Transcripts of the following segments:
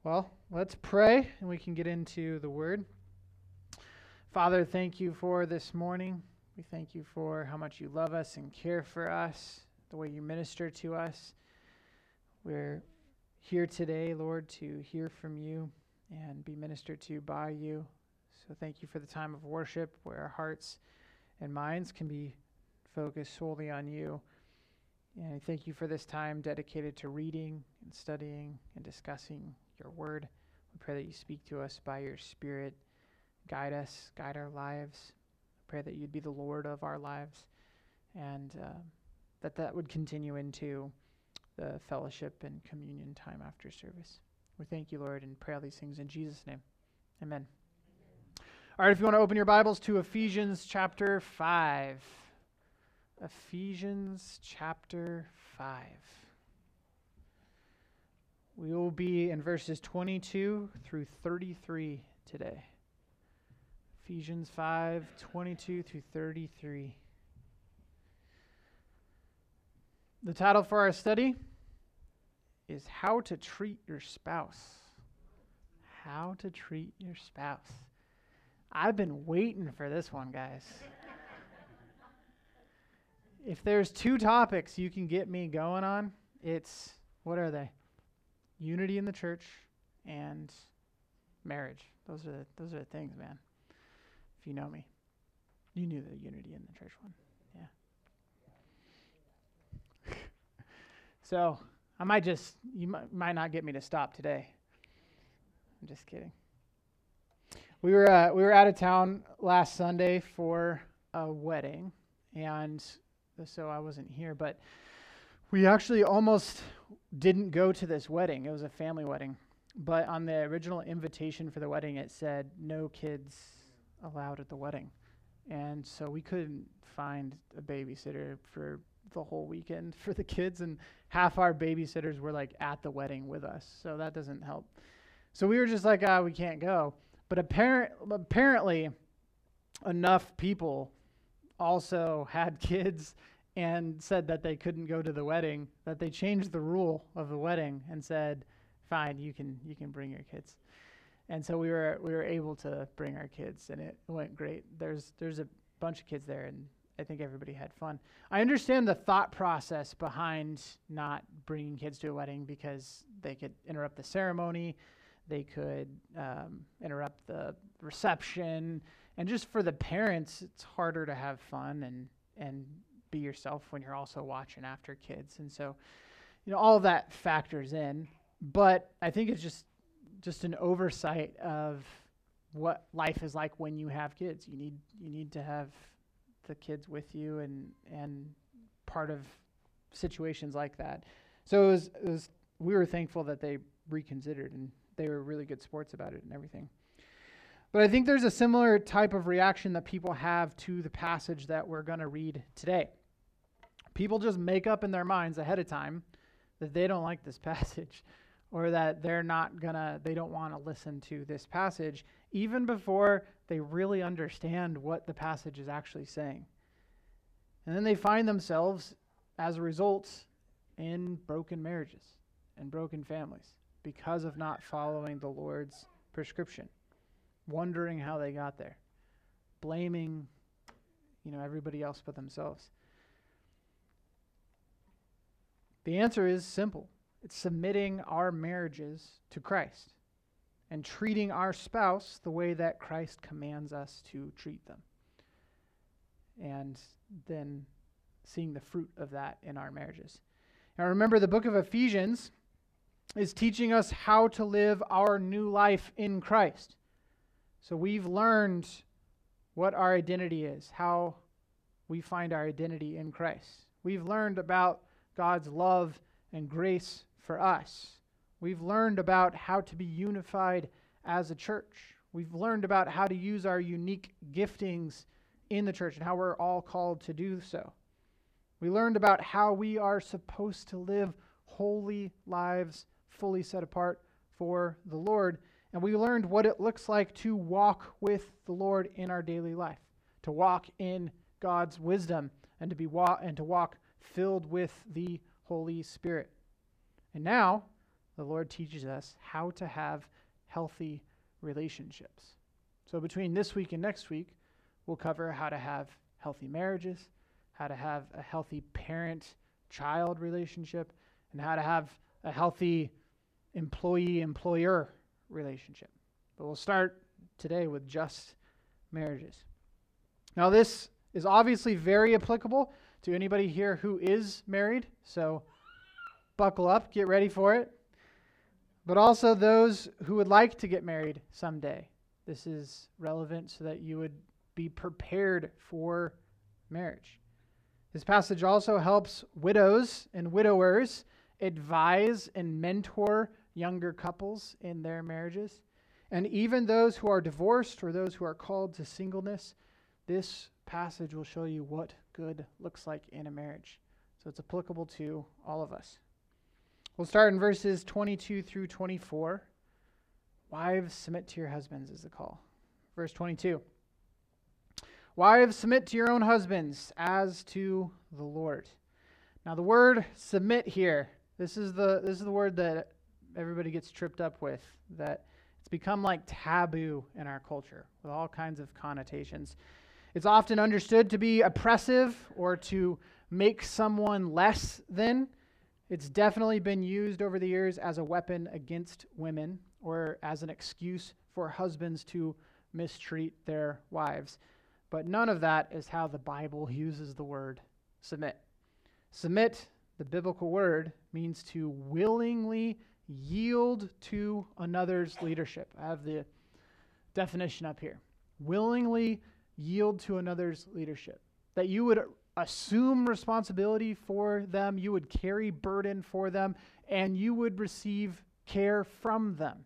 Well, let's pray and we can get into the word. Father, thank you for this morning. We thank you for how much you love us and care for us, the way you minister to us. We're here today, Lord, to hear from you and be ministered to by you. So thank you for the time of worship where our hearts and minds can be focused solely on you. And I thank you for this time dedicated to reading and studying and discussing your word. We pray that you speak to us by your Spirit. Guide us, guide our lives. I pray that you'd be the Lord of our lives, and that would continue into the fellowship and communion time after service. We thank you, Lord, and pray all these things in Jesus' name. Amen. All right, if you want to open your Bibles to Ephesians chapter 5. Ephesians chapter 5. We will be in verses 22 through 33 today. Ephesians 5, 22 through 33. The title for our study is How to Treat Your Spouse. How to treat your spouse. I've been waiting for this one, guys. If there's two topics you can get me going on, it's, what are they? Unity in the church and marriage. Those are the things, man. If you know me. You knew the unity in the church one. Yeah. So, you might not get me to stop today. I'm just kidding. We were out of town last Sunday for a wedding, and so I wasn't here, but we actually almost didn't go to this wedding. It was a family wedding, but on the original invitation for the wedding, it said no kids allowed at the wedding, and so we couldn't find a babysitter for the whole weekend for the kids, and half our babysitters were like at the wedding with us, so that doesn't help. So we were just like, we can't go. But apparently enough people also had kids and said that they couldn't go to the wedding, that they changed the rule of the wedding and said, fine, you can bring your kids. And so we were able to bring our kids, and it went great. There's a bunch of kids there, and I think everybody had fun. I understand the thought process behind not bringing kids to a wedding, because they could interrupt the ceremony, they could interrupt the reception, and just for the parents, it's harder to have fun and be yourself when you're also watching after kids. And so, all of that factors in. But I think it's just an oversight of what life is like when you have kids. You need to have the kids with you and part of situations like that. So it was we were thankful that they reconsidered, and they were really good sports about it and everything. But I think there's a similar type of reaction that people have to the passage that we're going to read today. People just make up in their minds ahead of time that they don't like this passage, or that they don't want to listen to this passage, even before they really understand what the passage is actually saying. And then they find themselves, as a result, in broken marriages and broken families because of not following the Lord's prescription, wondering how they got there, blaming, everybody else but themselves. The answer is simple. It's submitting our marriages to Christ and treating our spouse the way that Christ commands us to treat them. And then seeing the fruit of that in our marriages. Now remember, the book of Ephesians is teaching us how to live our new life in Christ. So we've learned what our identity is, how we find our identity in Christ. We've learned about God's love and grace for us. We've learned about how to be unified as a church. We've learned about how to use our unique giftings in the church and how we're all called to do so. We learned about how we are supposed to live holy lives, fully set apart for the Lord. And we learned what it looks like to walk with the Lord in our daily life, to walk in God's wisdom, and to walk filled with the Holy Spirit. And now, the Lord teaches us how to have healthy relationships. So between this week and next week, we'll cover how to have healthy marriages, how to have a healthy parent-child relationship, and how to have a healthy employee-employer relationship. But we'll start today with just marriages. Now, this is obviously very applicable to anybody here who is married, so buckle up, get ready for it. But also those who would like to get married someday. This is relevant so that you would be prepared for marriage. This passage also helps widows and widowers advise and mentor younger couples in their marriages. And even those who are divorced or those who are called to singleness, this passage will show you what good looks like in a marriage. So it's applicable to all of us. We'll start in verses 22 through 24. Wives, submit to your husbands is the call. Verse 22. Wives, submit to your own husbands as to the Lord. Now the word submit here, this is the word that everybody gets tripped up with, that it's become like taboo in our culture with all kinds of connotations. It's often understood to be oppressive or to make someone less than. It's definitely been used over the years as a weapon against women or as an excuse for husbands to mistreat their wives. But none of that is how the Bible uses the word submit. Submit, the biblical word, means to willingly yield to another's leadership. I have the definition up here. Willingly yield to another's leadership. That you would assume responsibility for them, you would carry burden for them, and you would receive care from them.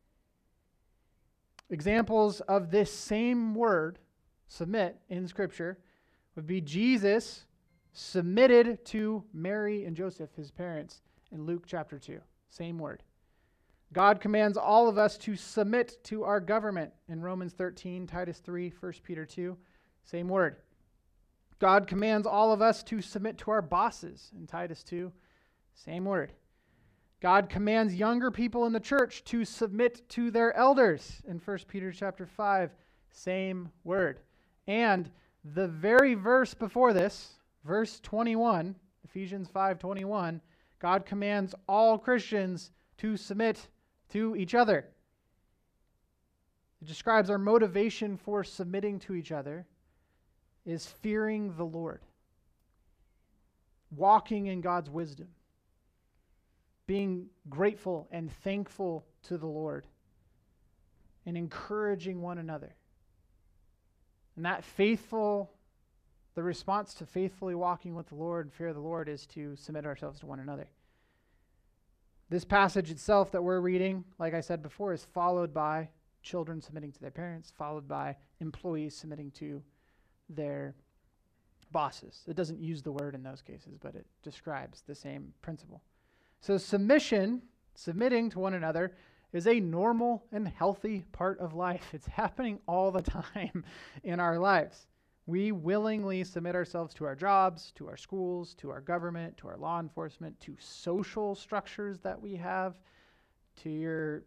Examples of this same word, submit, in Scripture would be Jesus submitted to Mary and Joseph, his parents, in Luke chapter 2. Same word. God commands all of us to submit to our government in Romans 13, Titus 3, 1 Peter 2. Same word. God commands all of us to submit to our bosses in Titus 2. Same word. God commands younger people in the church to submit to their elders in 1 Peter chapter 5. Same word. And the very verse before this, verse 21, Ephesians 5:21, God commands all Christians to submit to each other. It describes our motivation for submitting to each other is fearing the Lord, walking in God's wisdom, being grateful and thankful to the Lord, and encouraging one another. And that the response to faithfully walking with the Lord and fear of the Lord is to submit ourselves to one another. This passage itself that we're reading, like I said before, is followed by children submitting to their parents, followed by employees submitting to their bosses. It doesn't use the word in those cases, but it describes the same principle. So submitting to one another, is a normal and healthy part of life. It's happening all the time in our lives. We willingly submit ourselves to our jobs, to our schools, to our government, to our law enforcement, to social structures that we have, to your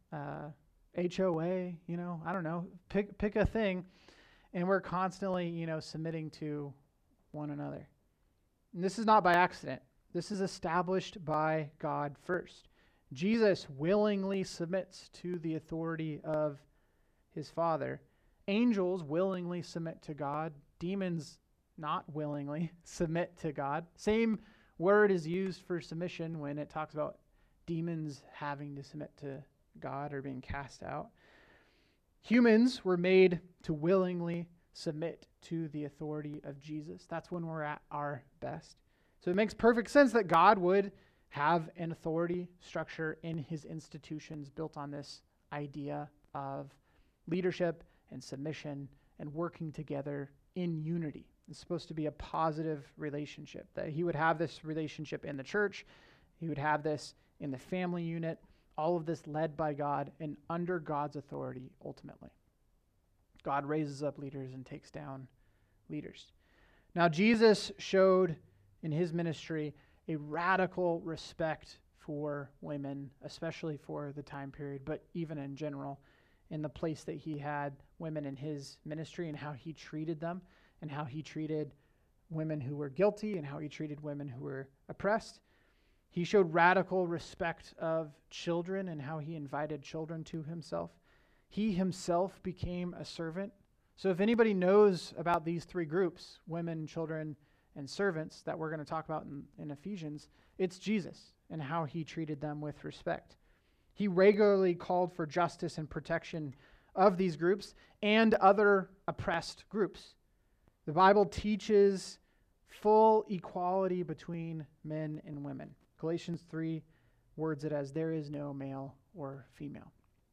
HOA, I don't know, pick a thing. And we're constantly, submitting to one another. And this is not by accident. This is established by God first. Jesus willingly submits to the authority of his Father. Angels willingly submit to God. Demons not willingly submit to God. Same word is used for submission when it talks about demons having to submit to God or being cast out. Humans were made to willingly submit to the authority of Jesus. That's when we're at our best. So it makes perfect sense that God would have an authority structure in his institutions built on this idea of leadership and submission and working together in unity. It's supposed to be a positive relationship, that he would have this relationship in the church, he would have this in the family unit, all of this led by God and under God's authority ultimately. God raises up leaders and takes down leaders. Now, Jesus showed in his ministry a radical respect for women, especially for the time period, but even in general, in the place that he had women in his ministry and how he treated them and how he treated women who were guilty and how he treated women who were oppressed. He showed radical respect of children and how he invited children to himself. He himself became a servant. So if anybody knows about these three groups, women, children, and servants, that we're going to talk about in Ephesians, it's Jesus and how he treated them with respect. He regularly called for justice and protection of these groups and other oppressed groups. The Bible teaches full equality between men and women. Galatians 3 words it as, there is no male or female.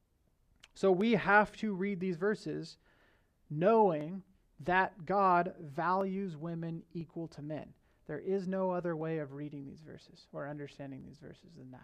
So we have to read these verses knowing that God values women equal to men. There is no other way of reading these verses or understanding these verses than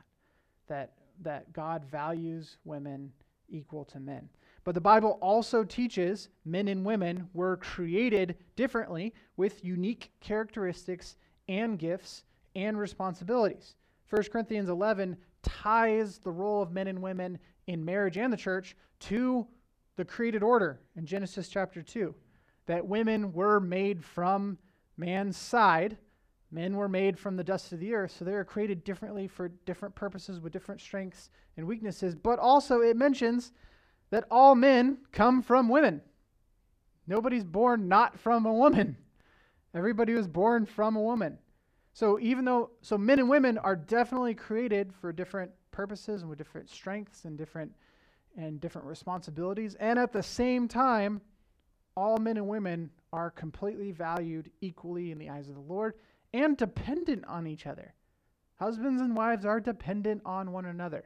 that God values women equal to men. But the Bible also teaches men and women were created differently with unique characteristics and gifts and responsibilities. 1 Corinthians 11 ties the role of men and women in marriage and the church to the created order in Genesis chapter 2, that women were made from man's side. Men were made from the dust of the earth, so they are created differently for different purposes with different strengths and weaknesses. But also it mentions that all men come from women. Nobody's born not from a woman. Everybody was born from a woman. So men and women are definitely created for different purposes and with different strengths and different responsibilities. And at the same time, all men and women are completely valued equally in the eyes of the Lord and dependent on each other. Husbands and wives are dependent on one another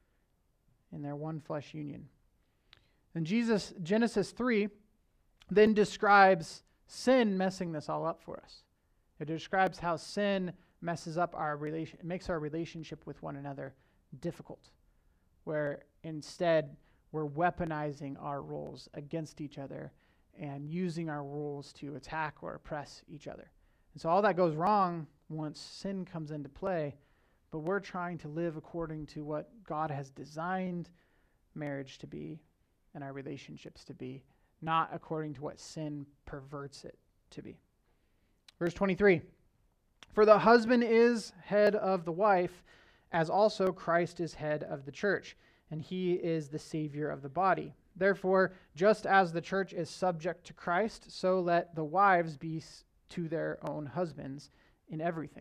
in their one flesh union. And Genesis 3 then describes sin messing this all up for us. It describes how sin messes up makes our relationship with one another difficult, where instead we're weaponizing our roles against each other and using our roles to attack or oppress each other. And so all that goes wrong once sin comes into play, but we're trying to live according to what God has designed marriage to be and our relationships to be, not according to what sin perverts it to be. Verse 23, for the husband is head of the wife, as also Christ is head of the church, and he is the Savior of the body. Therefore, just as the church is subject to Christ, so let the wives be to their own husbands in everything.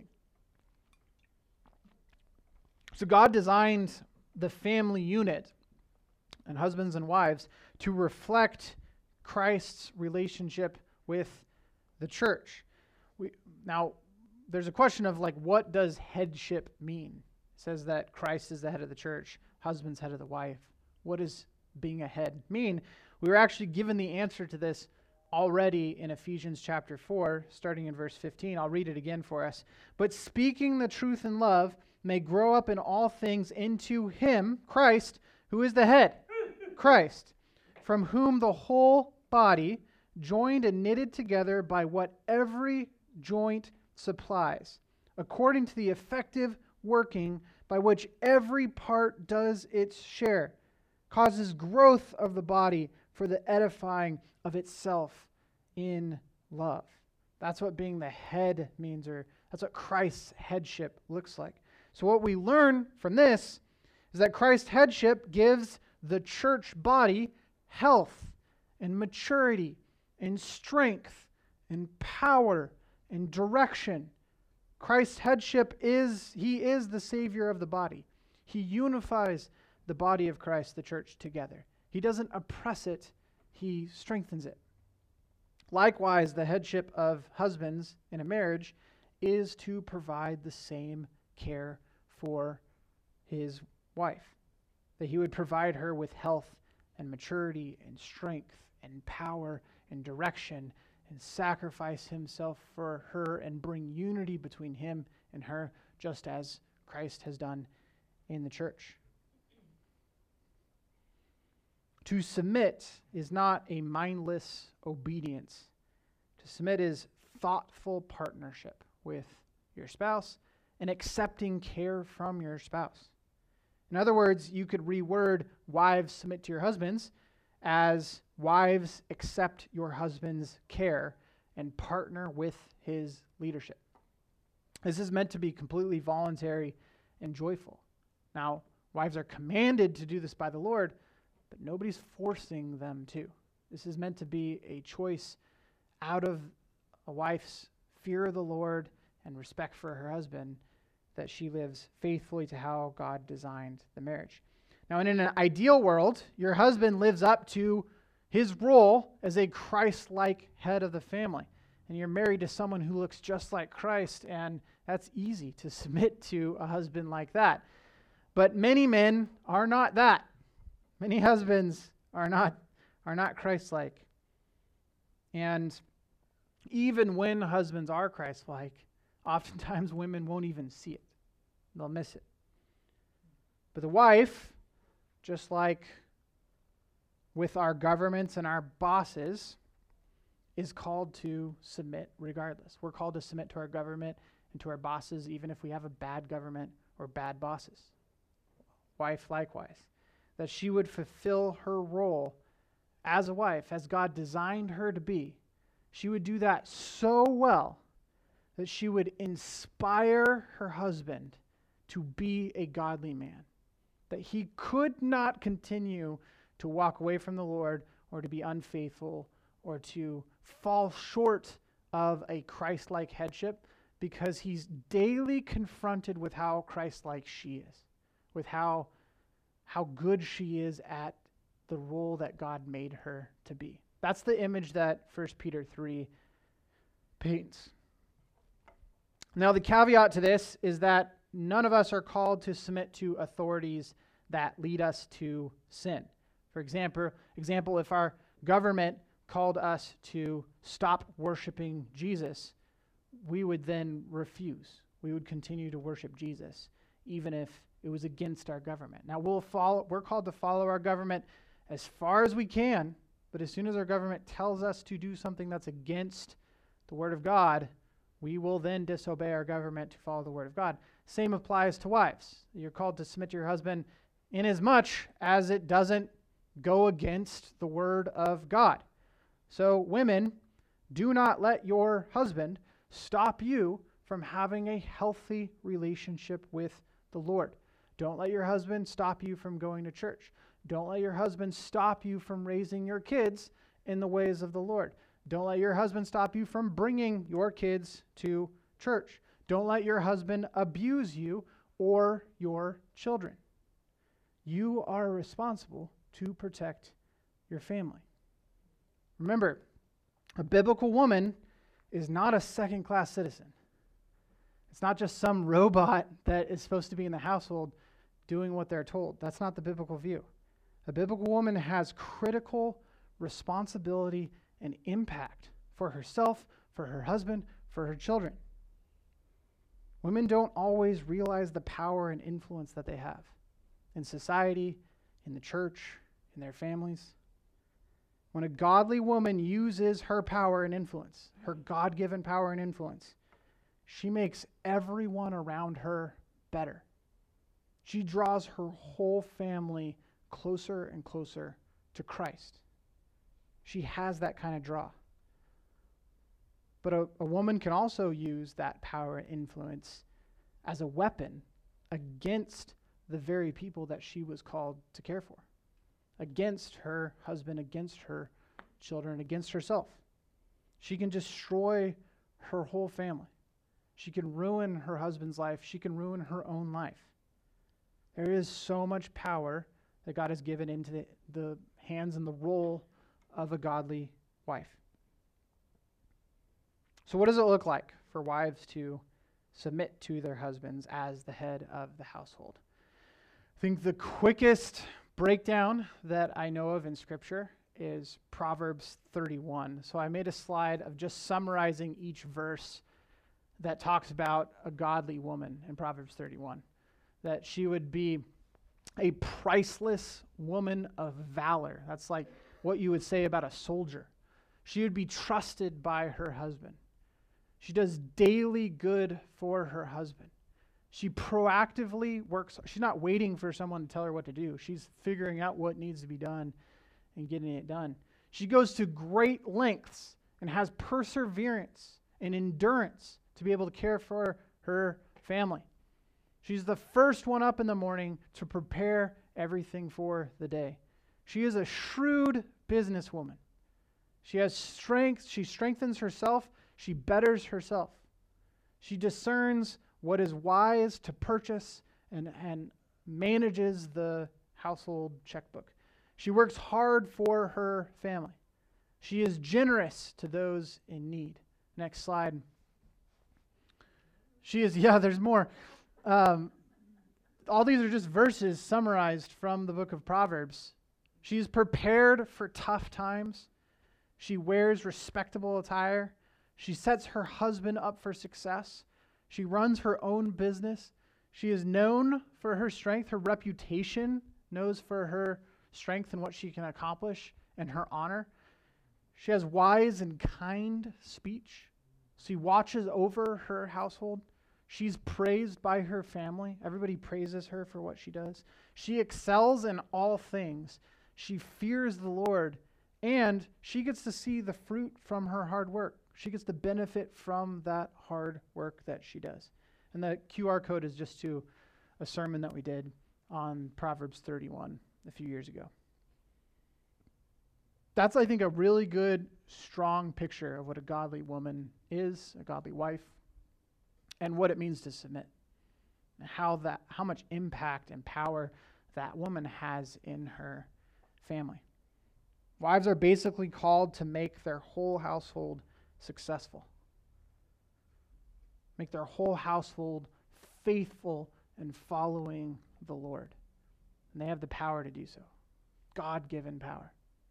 So God designed the family unit and husbands and wives to reflect Christ's relationship with the church. Now, there's a question of what does headship mean? It says that Christ is the head of the church, husband's head of the wife. What does being a head mean? We were actually given the answer to this already in Ephesians chapter 4, starting in verse 15. I'll read it again for us. But speaking the truth in love may grow up in all things into him, Christ, who is the head, Christ, from whom the whole body, joined and knitted together by what every joint supplies, according to the effective working by which every part does its share, causes growth of the body for the edifying of itself in love. That's what being the head means, or that's what Christ's headship looks like. So what we learn from this is that Christ's headship gives the church body health and maturity and strength and power and direction. Christ's headship he is the Savior of the body. He unifies the body of Christ, the church, together. He doesn't oppress it, he strengthens it. Likewise, the headship of husbands in a marriage is to provide the same care for his wife, that he would provide her with health and maturity and strength and power and direction and sacrifice himself for her and bring unity between him and her, just as Christ has done in the church. To submit is not a mindless obedience. To submit is thoughtful partnership with your spouse and accepting care from your spouse. In other words, you could reword wives submit to your husbands as wives accept your husband's care and partner with his leadership. This is meant to be completely voluntary and joyful. Now, wives are commanded to do this by the Lord, but nobody's forcing them to. This is meant to be a choice out of a wife's fear of the Lord and respect for her husband, that she lives faithfully to how God designed the marriage. Now, in an ideal world, your husband lives up to his role as a Christ-like head of the family. And you're married to someone who looks just like Christ, and that's easy to submit to a husband like that. But many men are not that. Many husbands are not Christ-like. And even when husbands are Christ-like, oftentimes women won't even see it. They'll miss it. But the wife, just like with our governments and our bosses, is called to submit regardless. We're called to submit to our government and to our bosses, even if we have a bad government or bad bosses. Wife likewise, that she would fulfill her role as a wife, as God designed her to be. She would do that so well that she would inspire her husband to be a godly man, that he could not continue to walk away from the Lord or to be unfaithful or to fall short of a Christ-like headship, because he's daily confronted with how Christ-like she is, with how good she is at the role that God made her to be. That's the image that 1 Peter 3 paints. Now, the caveat to this is that none of us are called to submit to authorities that lead us to sin. For example, if our government called us to stop worshiping Jesus, we would then refuse. We would continue to worship Jesus, even if it was against our government. Now, we're called to follow our government as far as we can, but as soon as our government tells us to do something that's against the Word of God, we will then disobey our government to follow the Word of God. Same applies to wives. You're called to submit to your husband inasmuch as it doesn't go against the Word of God. So women, do not let your husband stop you from having a healthy relationship with the Lord. Don't let your husband stop you from going to church. Don't let your husband stop you from raising your kids in the ways of the Lord. Don't let your husband stop you from bringing your kids to church. Don't let your husband abuse you or your children. You are responsible to protect your family. Remember, a biblical woman is not a second-class citizen. It's not just some robot that is supposed to be in the household doing what they're told. That's not the biblical view. A biblical woman has critical responsibility and impact for herself, for her husband, for her children. Women don't always realize the power and influence that they have in society, in the church, in their families. When a godly woman uses her power and influence, her God-given power and influence, she makes everyone around her better. She draws her whole family closer and closer to Christ. She has that kind of draw. But a woman can also use that power and influence as a weapon against the very people that she was called to care for, against her husband, against her children, against herself. She can destroy her whole family. She can ruin her husband's life. She can ruin her own life. There is so much power that God has given into the hands and the role of a godly wife. So what does it look like for wives to submit to their husbands as the head of the household? I think the quickest breakdown that I know of in Scripture is Proverbs 31. So I made a slide of just summarizing each verse that talks about a godly woman in Proverbs 31. That she would be a priceless woman of valor. That's like what you would say about a soldier. She would be trusted by her husband. She does daily good for her husband. She proactively works. She's not waiting for someone to tell her what to do. She's figuring out what needs to be done and getting it done. She goes to great lengths and has perseverance and endurance to be able to care for her family. She's the first one up in the morning to prepare everything for the day. She is a shrewd businesswoman. She has strength. She strengthens herself. She betters herself. She discerns what is wise to purchase and manages the household checkbook. She works hard for her family. She is generous to those in need. Next slide. There's more. All these are just verses summarized from the book of Proverbs. She's prepared for tough times. She wears respectable attire. She sets her husband up for success. She runs her own business. She is known for her strength. Her reputation knows for her strength and what she can accomplish and her honor. She has wise and kind speech. She watches over her household. She's praised by her family. Everybody praises her for what she does. She excels in all things. She fears the Lord, and she gets to see the fruit from her hard work. She gets to benefit from that hard work that she does. And the QR code is just to a sermon that we did on Proverbs 31 a few years ago. That's, I think, a really good, strong picture of what a godly woman is, a godly wife, and what it means to submit, and how much impact and power that woman has in her family. Wives are basically called to make their whole household successful. Make their whole household faithful and following the Lord. And they have the power to do so. God-given power.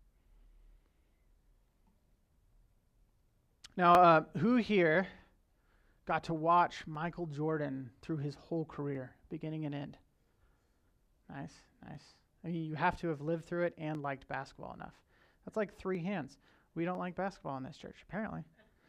Now, who here got to watch Michael Jordan through his whole career, beginning and end? Nice. I mean, you have to have lived through it and liked basketball enough. That's like 3 hands. We don't like basketball in this church, apparently.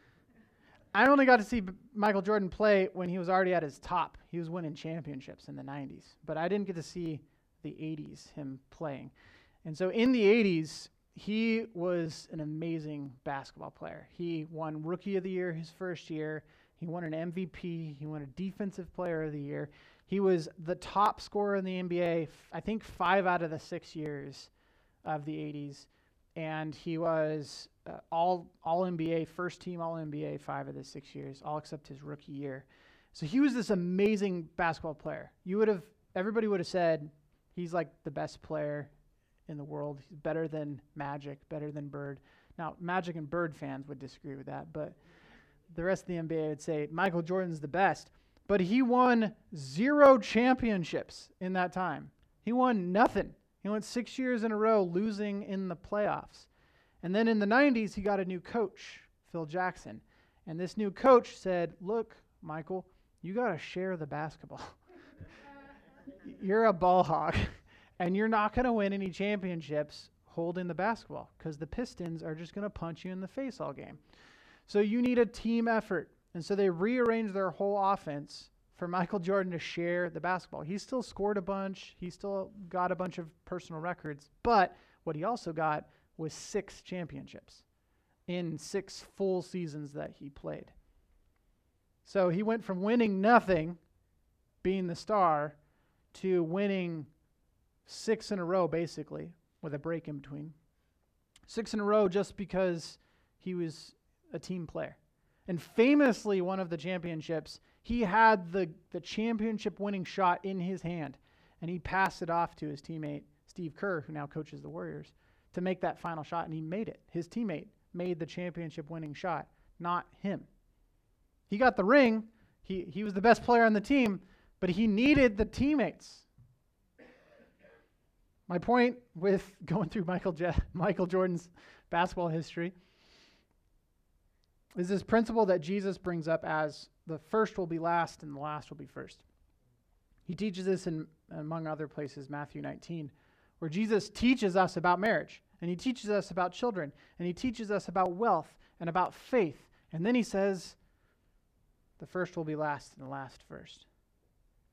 I only got to see Michael Jordan play when he was already at his top. He was winning championships in the 90s. But I didn't get to see the 80s, him playing. And so in the 80s, he was an amazing basketball player. He won Rookie of the Year his first year. He won an MVP. He won a Defensive Player of the Year. He was the top scorer in the NBA, I think 5 out of the 6 years of the 80s. And he was all NBA, first team All NBA 5 of the 6 years, all except his rookie year. So he was this amazing basketball player. Everybody would have said he's like the best player in the world. He's better than Magic, better than Bird. Now, Magic and Bird fans would disagree with that, but the rest of the NBA would say Michael Jordan's the best. But he won 0 championships in that time. He won nothing. He went 6 years in a row losing in the playoffs. And then in the 90s, he got a new coach, Phil Jackson. And this new coach said, look, Michael, you got to share the basketball. You're a ball hog, and you're not going to win any championships holding the basketball because the Pistons are just going to punch you in the face all game. So you need a team effort. And so they rearranged their whole offense for Michael Jordan to share the basketball. He still scored a bunch. He still got a bunch of personal records. But what he also got was 6 championships in 6 full seasons that he played. So he went from winning nothing, being the star, to winning 6 in a row, basically, with a break in between. 6 in a row just because he was a team player. And famously, one of the championships, he had the championship winning shot in his hand, and he passed it off to his teammate, Steve Kerr, who now coaches the Warriors, to make that final shot, and he made it. His teammate made the championship winning shot, not him. He got the ring. He was the best player on the team, but he needed the teammates. My point with going through Michael Jordan's basketball history is this principle that Jesus brings up as the first will be last and the last will be first. He teaches this in, among other places, Matthew 19, where Jesus teaches us about marriage, and he teaches us about children, and he teaches us about wealth and about faith. And then he says, the first will be last and the last first.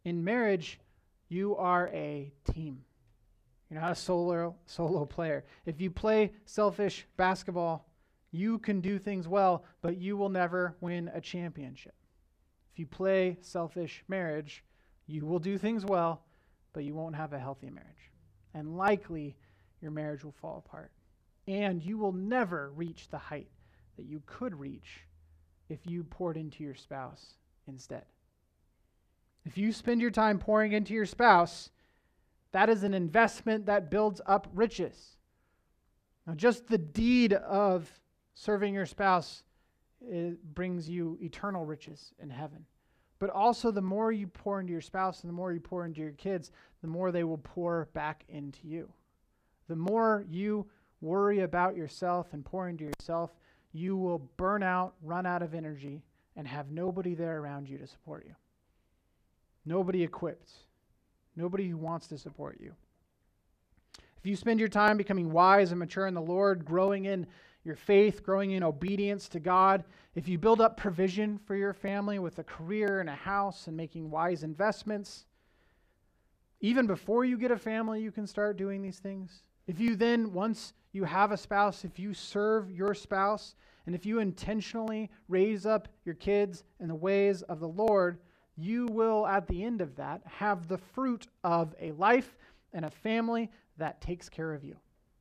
In marriage, you are a team. You're not a solo player. If you play selfish basketball, you can do things well, but you will never win a championship. If you play selfish marriage, you will do things well, but you won't have a healthy marriage. And likely, your marriage will fall apart. And you will never reach the height that you could reach if you poured into your spouse instead. If you spend your time pouring into your spouse, that is an investment that builds up riches. Now, just the deed of serving your spouse, it brings you eternal riches in heaven. But also, the more you pour into your spouse and the more you pour into your kids, the more they will pour back into you. The more you worry about yourself and pour into yourself, you will burn out, run out of energy, and have nobody there around you to support you. Nobody equipped. Nobody who wants to support you. If you spend your time becoming wise and mature in the Lord, growing in your faith, growing in obedience to God, if you build up provision for your family with a career and a house and making wise investments, even before you get a family, you can start doing these things. If you then, once you have a spouse, if you serve your spouse, and if you intentionally raise up your kids in the ways of the Lord, you will, at the end of that, have the fruit of a life and a family that takes care of you.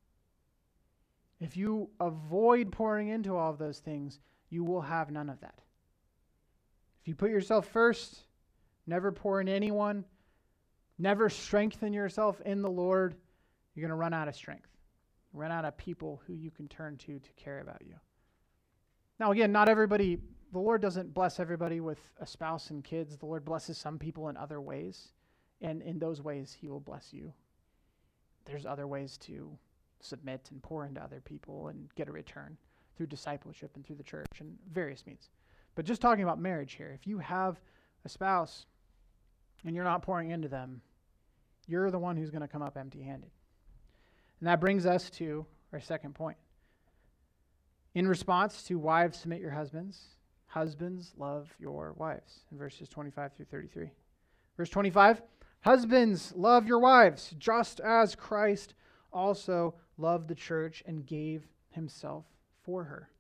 If you avoid pouring into all of those things, you will have none of that. If you put yourself first, never pour into anyone, never strengthen yourself in the Lord, you're going to run out of strength. Run out of people who you can turn to care about you. Now, again, not everybody, the Lord doesn't bless everybody with a spouse and kids. The Lord blesses some people in other ways, and in those ways, He will bless you. There's other ways to submit and pour into other people and get a return through discipleship and through the church and various means. But just talking about marriage here, if you have a spouse and you're not pouring into them, you're the one who's going to come up empty-handed. And that brings us to our second point. In response to wives, submit your husbands. Husbands, love your wives. In verses 25 through 33. Verse 25, husbands, love your wives, just as Christ also loved the church and gave himself for her.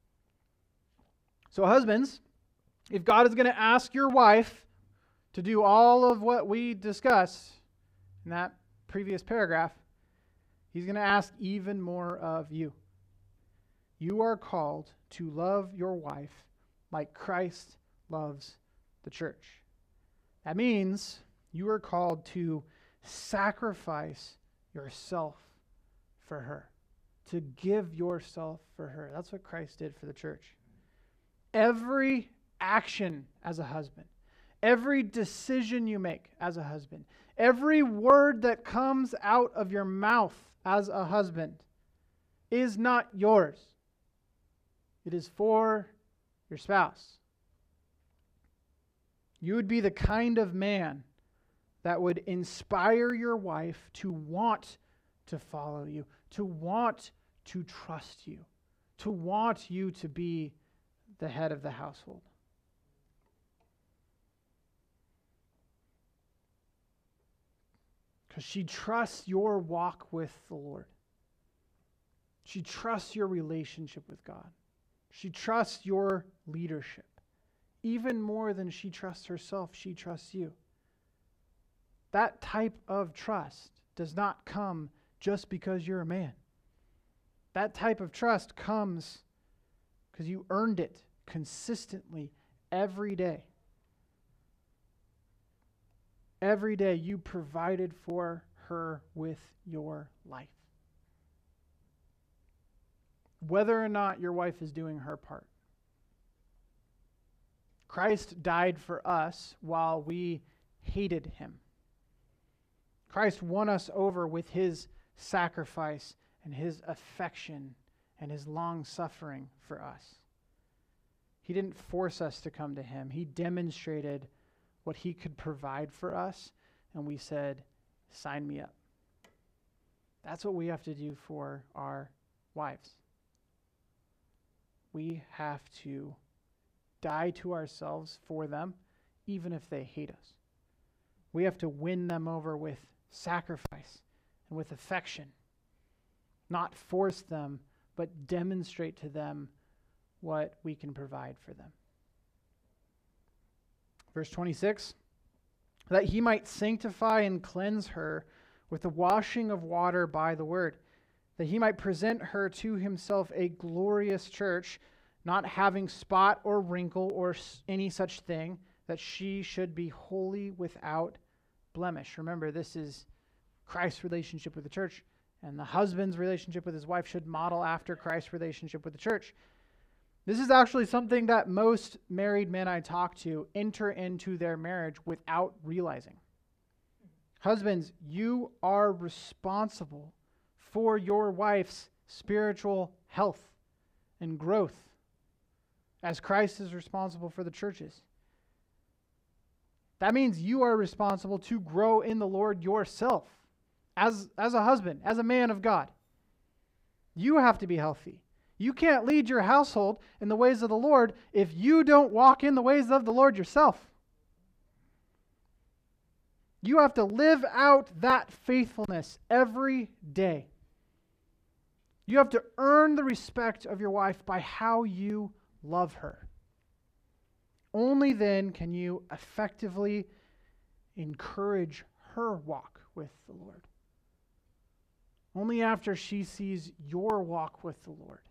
So husbands, if God is going to ask your wife to do all of what we discussed in that previous paragraph, He's going to ask even more of you. You are called to love your wife like Christ loves the church. That means you are called to sacrifice yourself for her, to give yourself for her. That's what Christ did for the church. Every action as a husband, every decision you make as a husband, every word that comes out of your mouth as a husband is not yours. It is for your spouse. You would be the kind of man that would inspire your wife to want to follow you, to want to trust you, to want you to be the head of the household. Because she trusts your walk with the Lord. She trusts your relationship with God. She trusts your leadership. Even more than she trusts herself, she trusts you. That type of trust does not come just because you're a man. That type of trust comes because you earned it consistently every day. Every day you provided for her with your life. Whether or not your wife is doing her part. Christ died for us while we hated him. Christ won us over with his sacrifice and his affection and his long suffering for us. He didn't force us to come to him. He demonstrated what he could provide for us, and we said, sign me up. That's what we have to do for our wives. We have to die to ourselves for them, even if they hate us. We have to win them over with sacrifice and with affection. Not force them, but demonstrate to them what we can provide for them. Verse 26, that he might sanctify and cleanse her with the washing of water by the word, that he might present her to himself a glorious church, not having spot or wrinkle or any such thing, that she should be holy without blemish. Remember, this is Christ's relationship with the church, and the husband's relationship with his wife should model after Christ's relationship with the church. This is actually something that most married men I talk to enter into their marriage without realizing. Husbands, you are responsible for your wife's spiritual health and growth, as Christ is responsible for the church's. That means you are responsible to grow in the Lord yourself as a husband, as a man of God. You have to be healthy. You can't lead your household in the ways of the Lord if you don't walk in the ways of the Lord yourself. You have to live out that faithfulness every day. You have to earn the respect of your wife by how you love her. Only then can you effectively encourage her walk with the Lord. Only after she sees your walk with the Lord.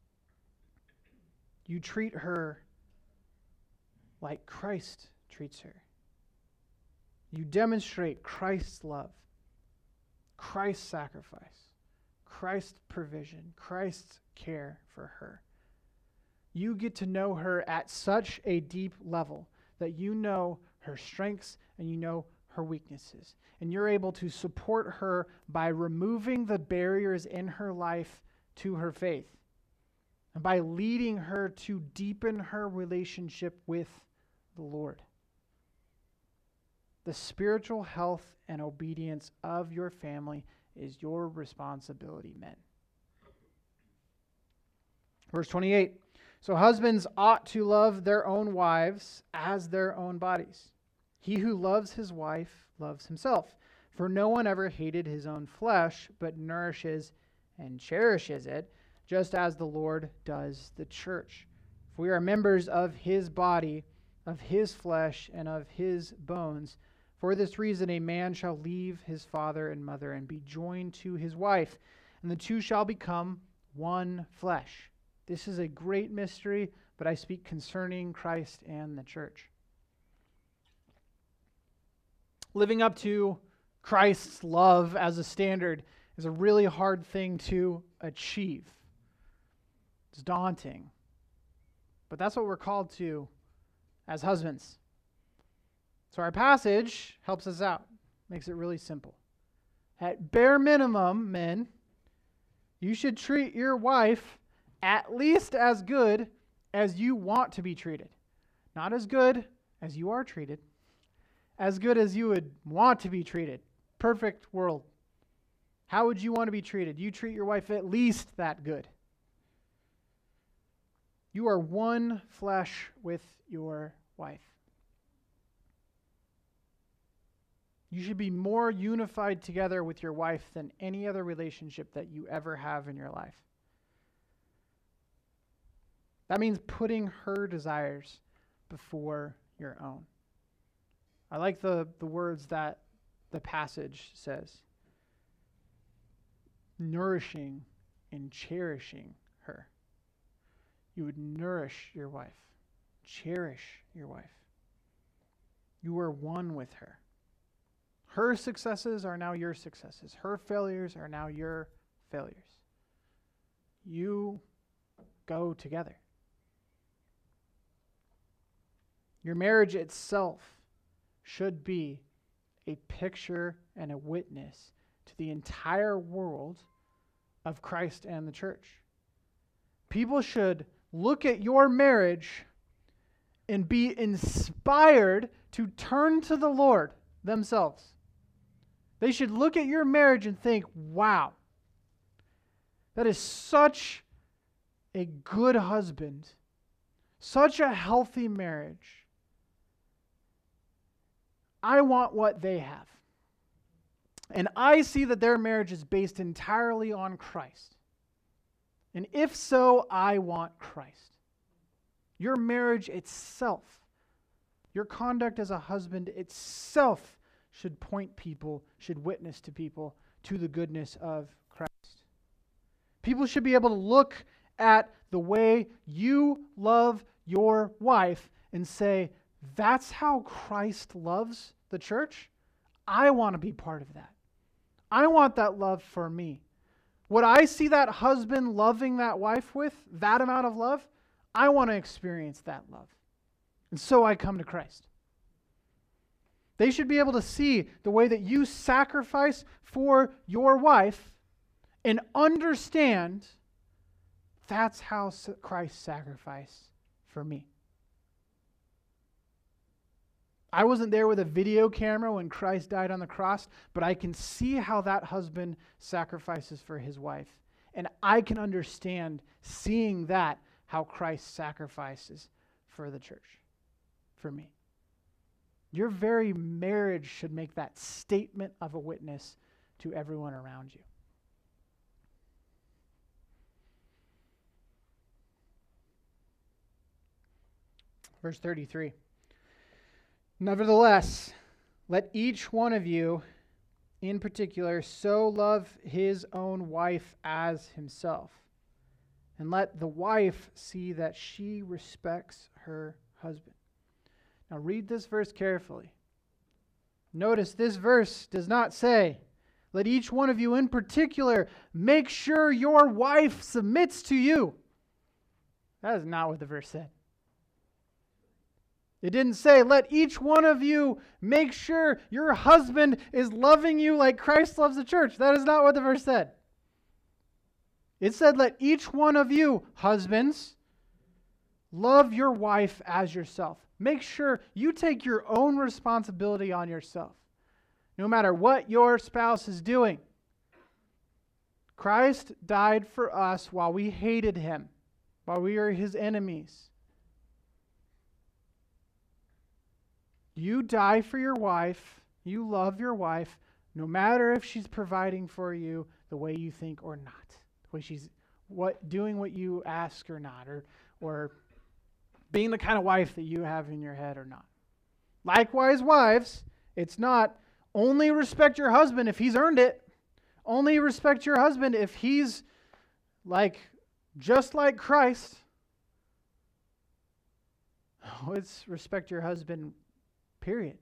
You treat her like Christ treats her. You demonstrate Christ's love, Christ's sacrifice, Christ's provision, Christ's care for her. You get to know her at such a deep level that you know her strengths and you know her weaknesses. And you're able to support her by removing the barriers in her life to her faith. And by leading her to deepen her relationship with the Lord. The spiritual health and obedience of your family is your responsibility, men. Verse 28. So husbands ought to love their own wives as their own bodies. He who loves his wife loves himself. For no one ever hated his own flesh, but nourishes and cherishes it, just as the Lord does the church. For we are members of his body, of his flesh, and of his bones. For this reason a man shall leave his father and mother and be joined to his wife, and the two shall become one flesh. This is a great mystery, but I speak concerning Christ and the church. Living up to Christ's love as a standard is a really hard thing to achieve. It's daunting. But that's what we're called to as husbands. So our passage helps us out, makes it really simple. At bare minimum, men, you should treat your wife at least as good as you want to be treated. Not as good as you are treated. As good as you would want to be treated. Perfect world. How would you want to be treated? You treat your wife at least that good. You are one flesh with your wife. You should be more unified together with your wife than any other relationship that you ever have in your life. That means putting her desires before your own. I like the words that the passage says. Nourishing and cherishing her. You would nourish your wife. Cherish your wife. You are one with her. Her successes are now your successes. Her failures are now your failures. You go together. Your marriage itself should be a picture and a witness to the entire world of Christ and the church. People should look at your marriage and be inspired to turn to the Lord themselves. They should look at your marriage and think, wow, that is such a good husband, such a healthy marriage. I want what they have. And I see that their marriage is based entirely on Christ. And if so, I want Christ. Your marriage itself, your conduct as a husband itself should point people, should witness to people to the goodness of Christ. People should be able to look at the way you love your wife and say, that's how Christ loves the church. I want to be part of that. I want that love for me. What I see that husband loving that wife with, that amount of love, I want to experience that love. And so I come to Christ. They should be able to see the way that you sacrifice for your wife and understand that's how Christ sacrificed for me. I wasn't there with a video camera when Christ died on the cross, but I can see how that husband sacrifices for his wife. And I can understand, seeing that, how Christ sacrifices for the church, for me. Your very marriage should make that statement of a witness to everyone around you. Verse 33. Nevertheless, let each one of you in particular so love his own wife as himself, and let the wife see that she respects her husband. Now read this verse carefully. Notice this verse does not say, let each one of you in particular make sure your wife submits to you. That is not what the verse said. It didn't say, let each one of you make sure your husband is loving you like Christ loves the church. That is not what the verse said. It said, let each one of you, husbands, love your wife as yourself. Make sure you take your own responsibility on yourself, no matter what your spouse is doing. Christ died for us while we hated him, while we were his enemies. You die for your wife, you love your wife, no matter if she's providing for you the way you think or not. The way she's doing what you ask or not, or being the kind of wife that you have in your head or not. Likewise, wives, it's not only respect your husband if he's earned it. Only respect your husband if he's just like Christ. Oh, it's respect your husband, period.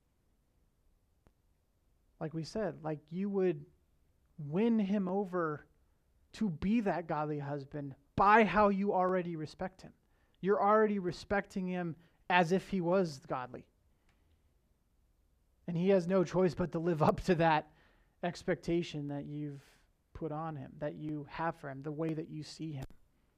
Like we said, like you would win him over to be that godly husband by how you already respect him. You're already respecting him as if he was godly. And he has no choice but to live up to that expectation that you've put on him, that you have for him, the way that you see him.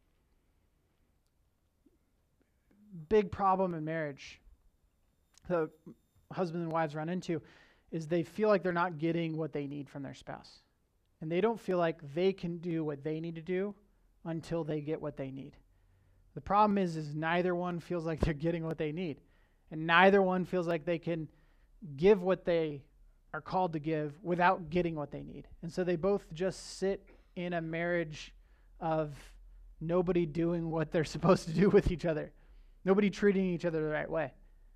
Big problem in marriage the husbands and wives run into is they feel like they're not getting what they need from their spouse. And they don't feel like they can do what they need to do until they get what they need. The problem is neither one feels like they're getting what they need. And neither one feels like they can give what they are called to give without getting what they need. And so they both just sit in a marriage of nobody doing what they're supposed to do with each other. Nobody treating each other the right way.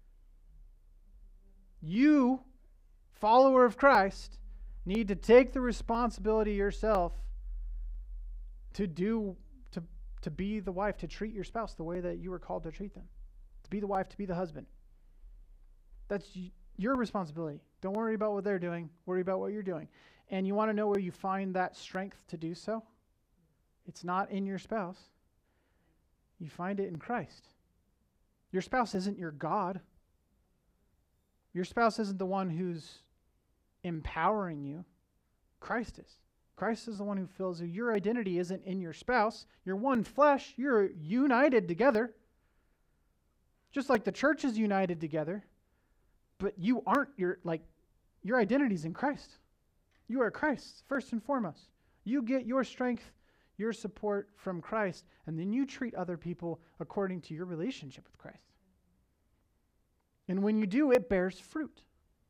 You, follower of Christ, need to take the responsibility yourself to be the wife, to treat your spouse the way that you were called to treat them. To be the wife, to be the husband. That's your responsibility. Don't worry about what they're doing. Worry about what you're doing. And you want to know where you find that strength to do so? It's not in your spouse. You find it in Christ. Your spouse isn't your God. Your spouse isn't the one who's empowering you. Christ is. Christ is the one who fills you. Your identity isn't in your spouse. You're one flesh. You're united together. Just like the church is united together. But you aren't your identity's in Christ. You are Christ, first and foremost. You get your strength, your support from Christ, and then you treat other people according to your relationship with Christ. And when you do, it bears fruit.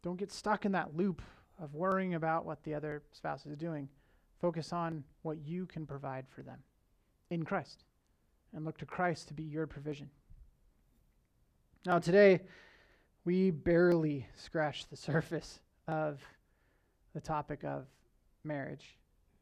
Don't get stuck in that loop of worrying about what the other spouse is doing. Focus on what you can provide for them in Christ, and look to Christ to be your provision. Now today, we barely scratched the surface of the topic of marriage.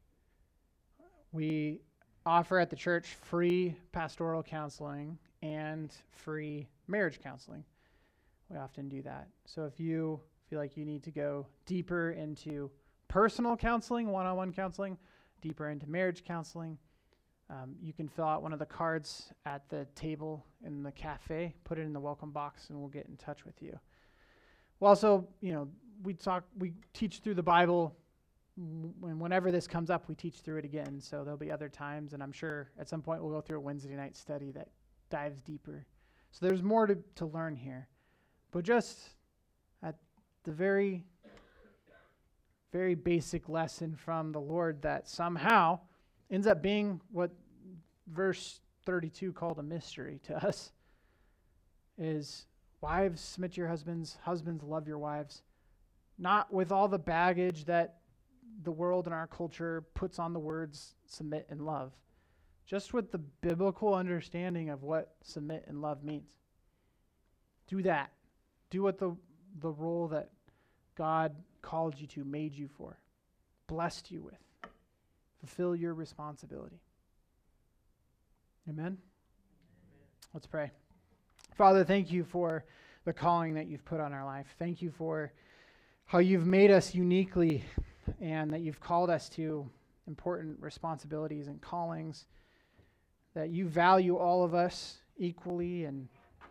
We offer at the church free pastoral counseling and free marriage counseling. We often do that. So if you feel like you need to go deeper into personal counseling, one-on-one counseling, deeper into marriage counseling, you can fill out one of the cards at the table in the cafe, put it in the welcome box, and we'll get in touch with you. Well, also, we teach through the Bible. Whenever this comes up, we teach through it again. So there'll be other times, and I'm sure at some point we'll go through a Wednesday night study that dives deeper. So there's more to learn here. But just at the very, very basic lesson from the Lord that somehow ends up being what verse 32 called a mystery to us is, wives, submit to your husbands, husbands, love your wives. Not with all the baggage that the world and our culture puts on the words submit and love. Just with the biblical understanding of what submit and love means. Do that. Do what the role that God called you to, made you for, blessed you with. Fulfill your responsibility. Amen? Let's pray. Father, thank you for the calling that you've put on our life. Thank you for how you've made us uniquely and that you've called us to important responsibilities and callings, that you value all of us equally, and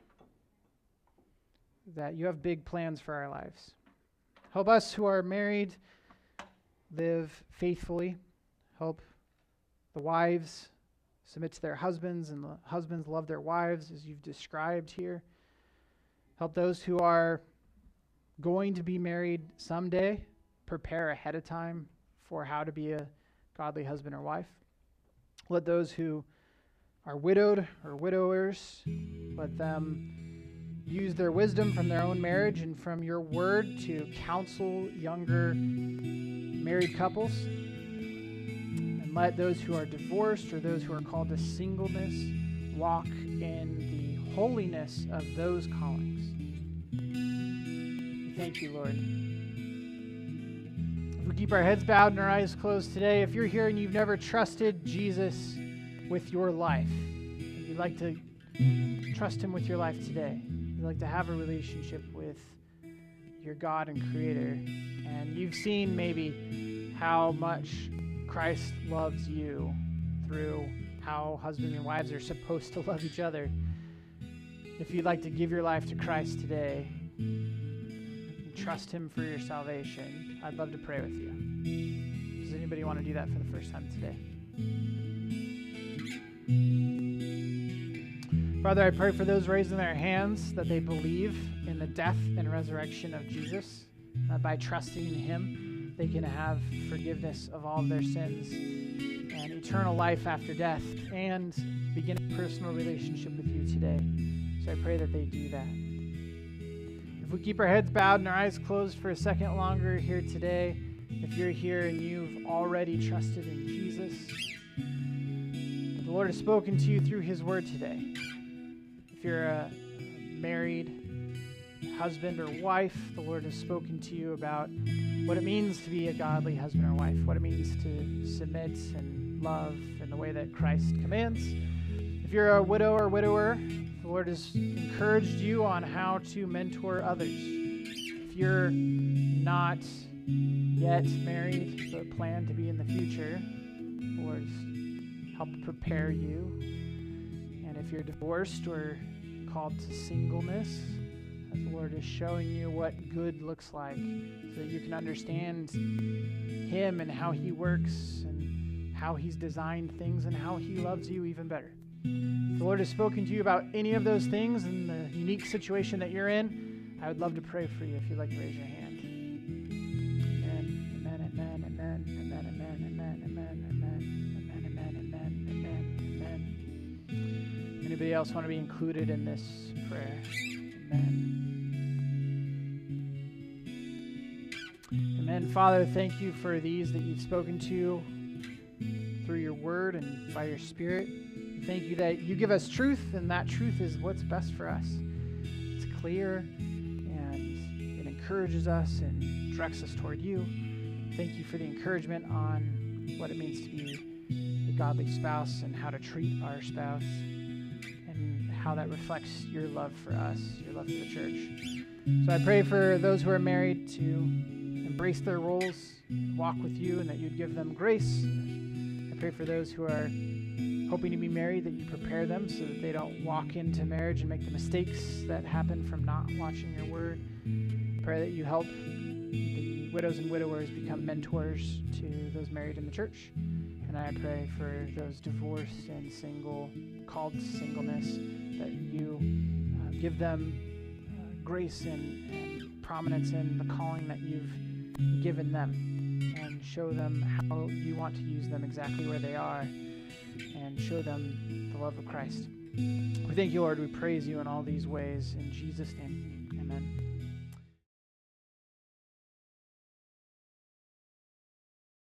that you have big plans for our lives. Help us who are married live faithfully. Help the wives submit to their husbands, and the husbands love their wives as you've described here. Help those who are going to be married someday prepare ahead of time for how to be a godly husband or wife. Let those who are widowed or widowers, let them use their wisdom from their own marriage and from your word to counsel younger married couples. And let those who are divorced or those who are called to singleness walk in the holiness of those callings. We thank you, Lord. If we keep our heads bowed and our eyes closed today, if you're here and you've never trusted Jesus with your life, and you'd like to trust him with your life today, you'd like to have a relationship with your God and Creator, and you've seen maybe how much Christ loves you through how husbands and wives are supposed to love each other. If you'd like to give your life to Christ today and trust him for your salvation, I'd love to pray with you. Does anybody want to do that for the first time today? Father, I pray for those raising their hands that they believe in the death and resurrection of Jesus, that by trusting in him, they can have forgiveness of all of their sins and eternal life after death, and begin a personal relationship with you today. So I pray that they do that. If we keep our heads bowed and our eyes closed for a second longer here today, if you're here and you've already trusted in Jesus, the Lord has spoken to you through his word today. If you're a married husband or wife, the Lord has spoken to you about what it means to be a godly husband or wife, what it means to submit and love in the way that Christ commands. If you're a widow or widower, the Lord has encouraged you on how to mentor others. If you're not yet married but plan to be in the future, the Lord has helped prepare you. And if you're divorced or called to singleness, the Lord is showing you what good looks like so that you can understand him and how he works and how he's designed things and how he loves you even better. If the Lord has spoken to you about any of those things in the unique situation that you're in, I would love to pray for you if you'd like to raise your hand. Amen, amen, amen, amen, amen, amen, amen, amen, amen, amen, amen, amen, amen. Anybody else want to be included in this prayer? Amen. Father, thank you for these that you've spoken to through your word and by your Spirit. Thank you that you give us truth, and that truth is what's best for us. It's clear, and it encourages us and directs us toward you. Thank you for the encouragement on what it means to be a godly spouse and how to treat our spouse, and how that reflects your love for us, your love for the church. So I pray for those who are married to embrace their roles, walk with you, and that you'd give them grace. I pray for those who are hoping to be married, that you prepare them so that they don't walk into marriage and make the mistakes that happen from not watching your word. I pray that you help the widows and widowers become mentors to those married in the church. And I pray for those divorced and single, called to singleness, that you give them grace and prominence in the calling that you've given them, and show them how you want to use them exactly where they are, and show them the love of Christ. We thank you, Lord. We praise you in all these ways. In Jesus' name, amen.